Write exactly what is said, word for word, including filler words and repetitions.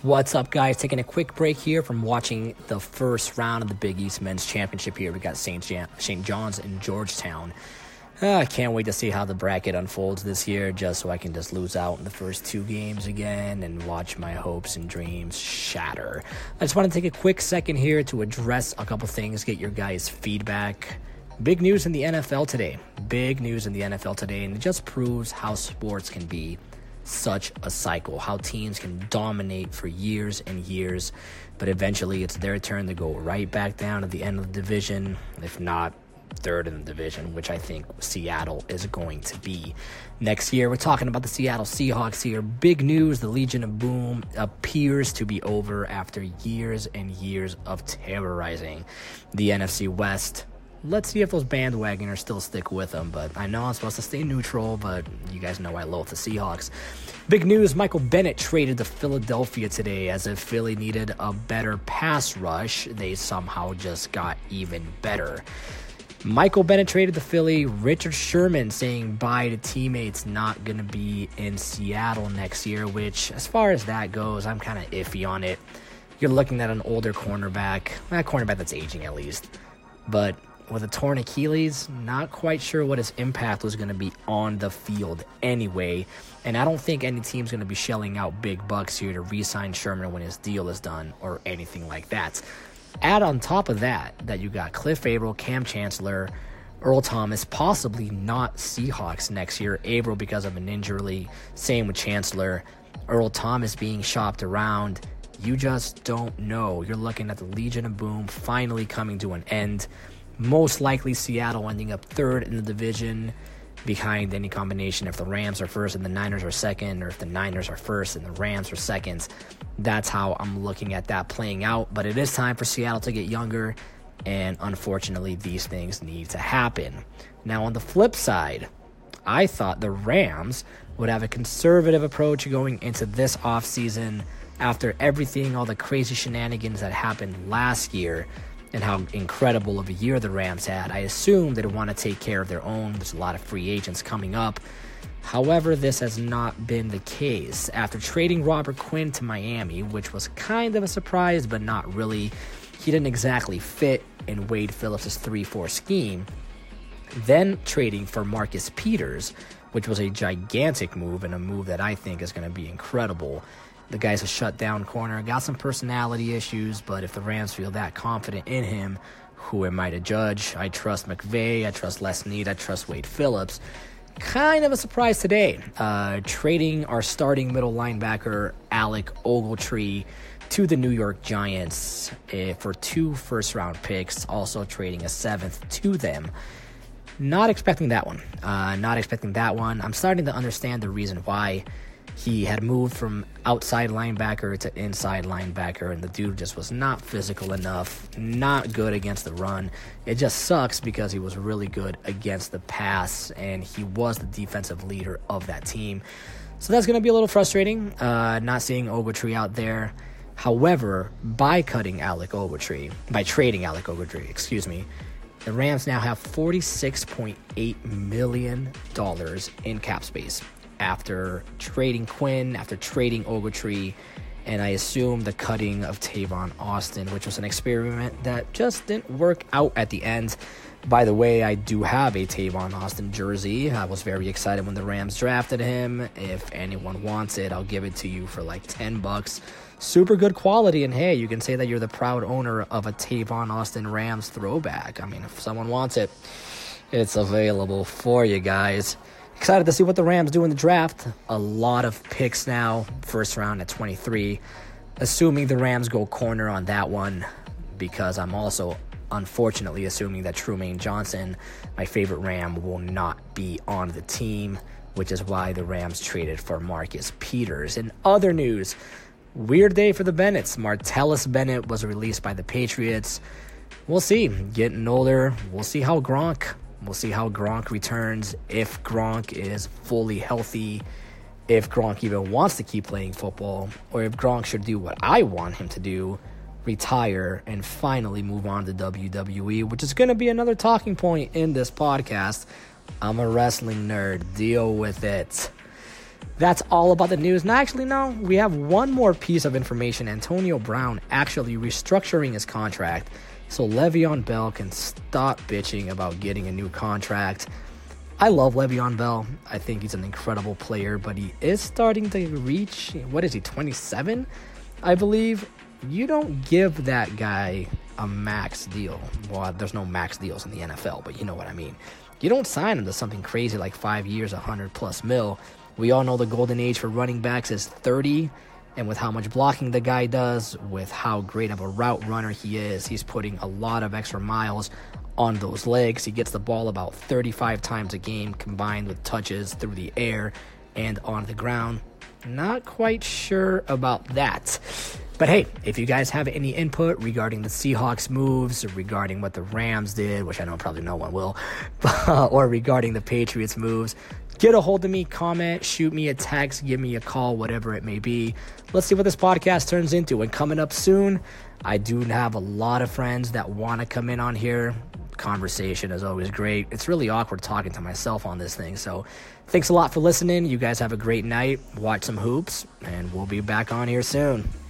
What's up, guys? Taking a quick break here from watching the first round of the Big East Men's Championship here. We got Saint Jan- Saint John's and Georgetown. Uh, I can't wait to see how the bracket unfolds this year, just so I can just lose out in the first two games again and watch my hopes and dreams shatter. I just want to take a quick second here to address a couple things, get your guys' feedback. Big news in the N F L today. Big news in the N F L today, and it just proves how sports can be such a cycle, how teams can dominate for years and years, but eventually it's their turn to go right back down at the end of the division, if not third in the division, which I think Seattle is going to be next year. We're talking about the Seattle Seahawks here. Big news, the Legion of Boom appears to be over after years and years of terrorizing the N F C West. Let's see if those bandwagoners still stick with them, but I know I'm supposed to stay neutral, but you guys know I love the Seahawks. Big news, Michael Bennett traded to Philadelphia today. As if Philly needed a better pass rush, they somehow just got even better. Michael Bennett traded to Philly. Richard Sherman saying bye to teammates, not going to be in Seattle next year, which, as far as that goes, I'm kind of iffy on it. You're looking at an older cornerback, a cornerback that's aging at least, but with a torn Achilles, not quite sure what his impact was going to be on the field anyway. And I don't think any team's going to be shelling out big bucks here to re-sign Sherman when his deal is done or anything like that. Add on top of that, that you got Cliff Avril, Cam Chancellor, Earl Thomas, possibly not Seahawks next year. Avril because of an injury, same with Chancellor. Earl Thomas being shopped around. You just don't know. You're looking at the Legion of Boom finally coming to an end. Most likely Seattle ending up third in the division behind any combination if the Rams are first and the Niners are second, or if the Niners are first and the Rams are second. That's how I'm looking at that playing out. But it is time for Seattle to get younger, and unfortunately these things need to happen. Now on the flip side, I thought the Rams would have a conservative approach going into this offseason after everything, all the crazy shenanigans that happened last year, and how incredible of a year the Rams had. I assume they'd want to take care of their own. There's a lot of free agents coming up. However, this has not been the case. After trading Robert Quinn to Miami, which was kind of a surprise, but not really, he didn't exactly fit in Wade Phillips' three four scheme. Then trading for Marcus Peters, which was a gigantic move, and a move that I think is going to be incredible. The guy's a shutdown corner, got some personality issues, but if the Rams feel that confident in him, who am I to judge? I trust McVay, I trust Les Snead, I trust Wade Phillips. Kind of a surprise today. Uh, trading our starting middle linebacker, Alec Ogletree, to the New York Giants uh, for two first-round picks, also trading a seventh to them. Not expecting that one. Uh, not expecting that one. I'm starting to understand the reason why. He had moved from outside linebacker to inside linebacker, and the dude just was not physical enough, not good against the run. It just sucks because he was really good against the pass, and he was the defensive leader of that team. So that's going to be a little frustrating, uh, not seeing Ogletree out there. However, by cutting Alec Ogletree, by trading Alec Ogletree, excuse me, the Rams now have forty-six point eight million dollars in cap space. After trading Quinn, after trading Ogletree, and I assume the cutting of Tavon Austin, which was an experiment that just didn't work out at the end. By the way, I do have a Tavon Austin jersey. I was very excited when the Rams drafted him. If anyone wants it, I'll give it to you for like ten bucks. Super good quality, and hey, you can say that you're the proud owner of a Tavon Austin Rams throwback. I mean, if someone wants it, it's available for you guys. Excited to see what the Rams do in the draft. A lot of picks now, first round at twenty-three. Assuming the Rams go corner on that one, because I'm also unfortunately assuming that Trumaine Johnson, my favorite Ram, will not be on the team, which is why the Rams traded for Marcus Peters. In other news, weird day for the Bennetts. Martellus Bennett was released by the Patriots. We'll see. Getting older. We'll see how Gronk We'll see how Gronk returns, if Gronk is fully healthy, if Gronk even wants to keep playing football, or if Gronk should do what I want him to do, retire, and finally move on to W W E, which is going to be another talking point in this podcast. I'm a wrestling nerd. Deal with it. That's all about the news. No, actually, no. We have one more piece of information. Antonio Brown actually restructuring his contract so Le'Veon Bell can stop bitching about getting a new contract. I love Le'Veon Bell. I think he's an incredible player, but he is starting to reach, what is he, twenty-seven, I believe? You don't give that guy a max deal. Well, there's no max deals in the N F L, but you know what I mean. You don't sign him to something crazy like five years, one hundred plus mil. We all know the golden age for running backs is thirty, and with how much blocking the guy does, with how great of a route runner he is, he's putting a lot of extra miles on those legs. He gets the ball about thirty-five times a game, combined with touches through the air and on the ground. Not quite sure about that. But hey, if you guys have any input regarding the Seahawks moves, or regarding what the Rams did, which I know probably no one will, or regarding the Patriots moves, get a hold of me, comment, shoot me a text, give me a call, whatever it may be. Let's see what this podcast turns into. And coming up soon, I do have a lot of friends that want to come in on here. Conversation is always great. It's really awkward talking to myself on this thing. So thanks a lot for listening. You guys have a great night. Watch some hoops, and we'll be back on here soon.